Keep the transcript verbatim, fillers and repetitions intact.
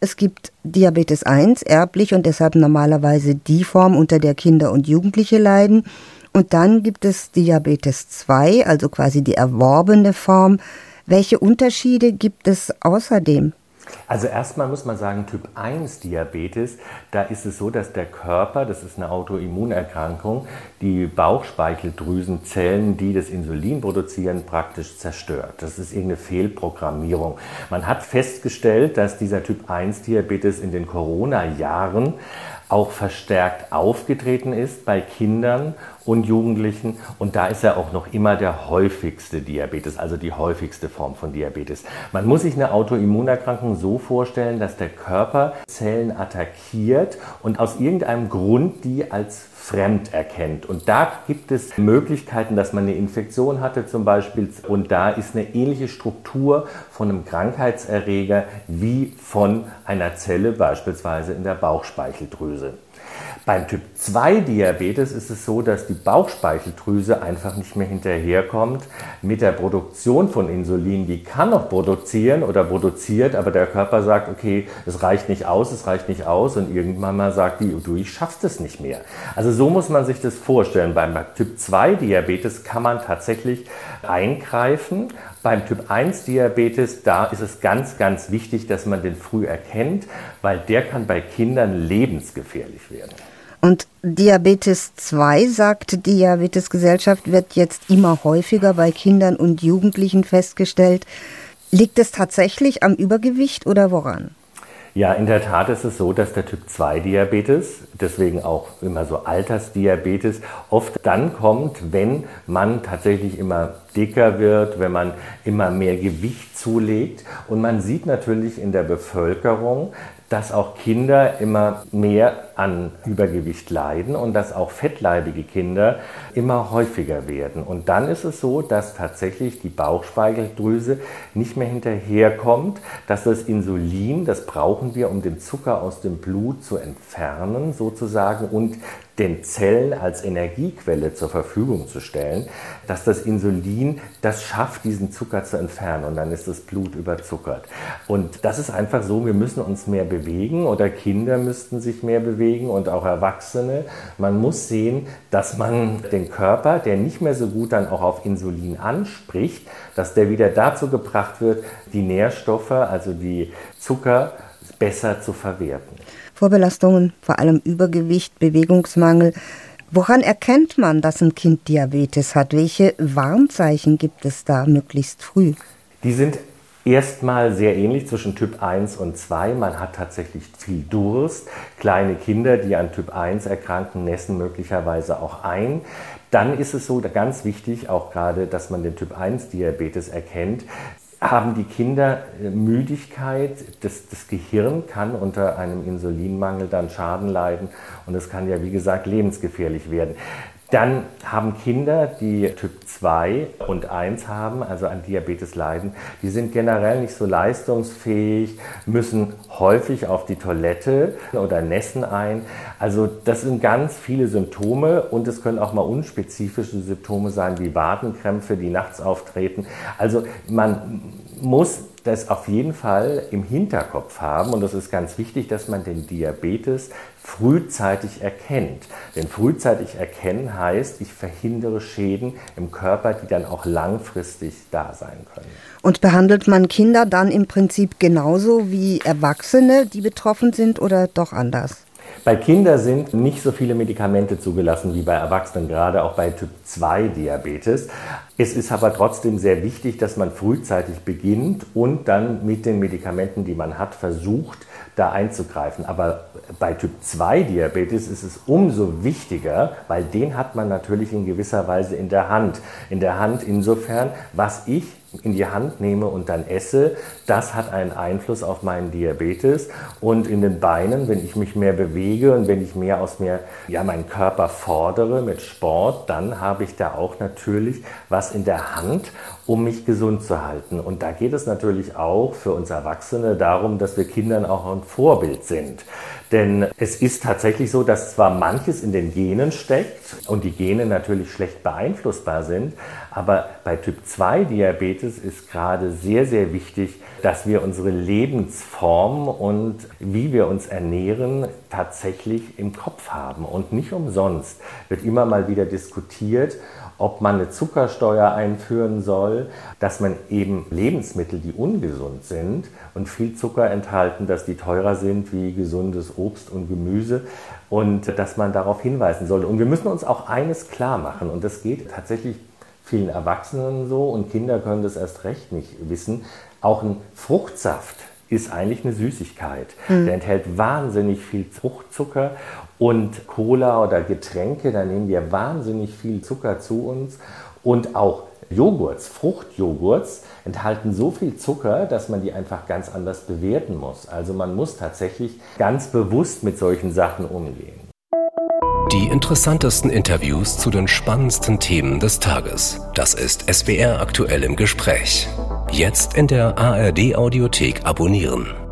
Es gibt Diabetes eins, erblich und deshalb normalerweise die Form, unter der Kinder und Jugendliche leiden. Und dann gibt es Diabetes zwei, also quasi die erworbene Form. Welche Unterschiede gibt es außerdem? Also erstmal muss man sagen, Typ eins Diabetes, da ist es so, dass der Körper, das ist eine Autoimmunerkrankung, die Bauchspeicheldrüsenzellen, die das Insulin produzieren, praktisch zerstört. Das ist irgendeine Fehlprogrammierung. Man hat festgestellt, dass dieser Typ eins Diabetes in den Corona-Jahren auch verstärkt aufgetreten ist bei Kindern und Jugendlichen. Und da ist er auch noch immer der häufigste Diabetes, also die häufigste Form von Diabetes. Man muss sich eine Autoimmunerkrankung so vorstellen, dass der Körper Zellen attackiert und aus irgendeinem Grund die als fremd erkennt. Und da gibt es Möglichkeiten, dass man eine Infektion hatte zum Beispiel. Und da ist eine ähnliche Struktur von einem Krankheitserreger wie von einer Zelle, beispielsweise in der Bauchspeicheldrüse. Beim Typ zwei Diabetes ist es so, dass die Bauchspeicheldrüse einfach nicht mehr hinterherkommt mit der Produktion von Insulin. Die kann noch produzieren oder produziert, aber der Körper sagt, okay, es reicht nicht aus, es reicht nicht aus und irgendwann mal sagt die, du, ich schaff's das nicht mehr. Also so muss man sich das vorstellen. Beim Typ zwei Diabetes kann man tatsächlich eingreifen. Beim Typ eins Diabetes, da ist es ganz, ganz wichtig, dass man den früh erkennt, weil der kann bei Kindern lebensgefährlich werden. Und Diabetes zwei, sagt die Diabetesgesellschaft, wird jetzt immer häufiger bei Kindern und Jugendlichen festgestellt. Liegt es tatsächlich am Übergewicht oder woran? Ja, in der Tat ist es so, dass der Typ zwei Diabetes, deswegen auch immer so Altersdiabetes, oft dann kommt, wenn man tatsächlich immer dicker wird, wenn man immer mehr Gewicht zulegt. Und man sieht natürlich in der Bevölkerung, dass auch Kinder immer mehr an Übergewicht leiden und dass auch fettleibige Kinder immer häufiger werden. Und dann ist es so, dass tatsächlich die Bauchspeicheldrüse nicht mehr hinterherkommt, dass das Insulin, das brauchen wir, um den Zucker aus dem Blut zu entfernen sozusagen und den Zellen als Energiequelle zur Verfügung zu stellen, dass das Insulin das schafft, diesen Zucker zu entfernen und dann ist das Blut überzuckert. Und das ist einfach so, wir müssen uns mehr bewegen oder Kinder müssten sich mehr bewegen und auch Erwachsene. Man muss sehen, dass man den Körper, der nicht mehr so gut dann auch auf Insulin anspricht, dass der wieder dazu gebracht wird, die Nährstoffe, also die Zucker, besser zu verwerten. Vorbelastungen, vor allem Übergewicht, Bewegungsmangel. Woran erkennt man, dass ein Kind Diabetes hat? Welche Warnzeichen gibt es da möglichst früh? Die sind erstmal sehr ähnlich zwischen Typ eins und zwei. Man hat tatsächlich viel Durst. Kleine Kinder, die an Typ eins erkranken, nässen möglicherweise auch ein. Dann ist es so, ganz wichtig, auch gerade, dass man den Typ eins Diabetes erkennt. Haben die Kinder Müdigkeit, das, das Gehirn kann unter einem Insulinmangel dann Schaden leiden und es kann ja, wie gesagt, lebensgefährlich werden. Dann haben Kinder, die Typ zwei und eins haben, also an Diabetes leiden, die sind generell nicht so leistungsfähig, müssen häufig auf die Toilette oder nässen ein. Also das sind ganz viele Symptome und es können auch mal unspezifische Symptome sein, wie Wadenkrämpfe, die nachts auftreten. Also man muss das auf jeden Fall im Hinterkopf haben und das ist ganz wichtig, dass man den Diabetes frühzeitig erkennt. Denn frühzeitig erkennen heißt, ich verhindere Schäden im Körper, die dann auch langfristig da sein können. Und behandelt man Kinder dann im Prinzip genauso wie Erwachsene, die betroffen sind, oder doch anders? Bei Kindern sind nicht so viele Medikamente zugelassen wie bei Erwachsenen, gerade auch bei Typ zwei Diabetes. Es ist aber trotzdem sehr wichtig, dass man frühzeitig beginnt und dann mit den Medikamenten, die man hat, versucht, da einzugreifen. Aber bei Typ zwei Diabetes ist es umso wichtiger, weil den hat man natürlich in gewisser Weise in der Hand. In der Hand insofern, was ich in die Hand nehme und dann esse, das hat einen Einfluss auf meinen Diabetes. Und in den Beinen, wenn ich mich mehr bewege und wenn ich mehr aus mir, ja, meinen Körper fordere mit Sport, dann habe ich da auch natürlich was was in der Hand, um mich gesund zu halten. Und da geht es natürlich auch für uns Erwachsene darum, dass wir Kindern auch ein Vorbild sind. Denn es ist tatsächlich so, dass zwar manches in den Genen steckt und die Gene natürlich schlecht beeinflussbar sind, aber bei Typ zwei Diabetes ist gerade sehr, sehr wichtig, dass wir unsere Lebensform und wie wir uns ernähren tatsächlich im Kopf haben. Und nicht umsonst wird immer mal wieder diskutiert, ob man eine Zuckersteuer einführen soll, dass man eben Lebensmittel, die ungesund sind und viel Zucker enthalten, dass die teurer sind wie gesundes Obst und Gemüse und dass man darauf hinweisen soll. Und wir müssen uns auch eines klar machen, und das geht tatsächlich vielen Erwachsenen so und Kinder können das erst recht nicht wissen, auch ein Fruchtsaft ist eigentlich eine Süßigkeit. Mhm. Der enthält wahnsinnig viel Fruchtzucker und Cola oder Getränke, da nehmen wir wahnsinnig viel Zucker zu uns. Und auch Joghurts, Fruchtjoghurts enthalten so viel Zucker, dass man die einfach ganz anders bewerten muss. Also man muss tatsächlich ganz bewusst mit solchen Sachen umgehen. Die interessantesten Interviews zu den spannendsten Themen des Tages. Das ist S W R aktuell im Gespräch. Jetzt in der A R D Audiothek abonnieren.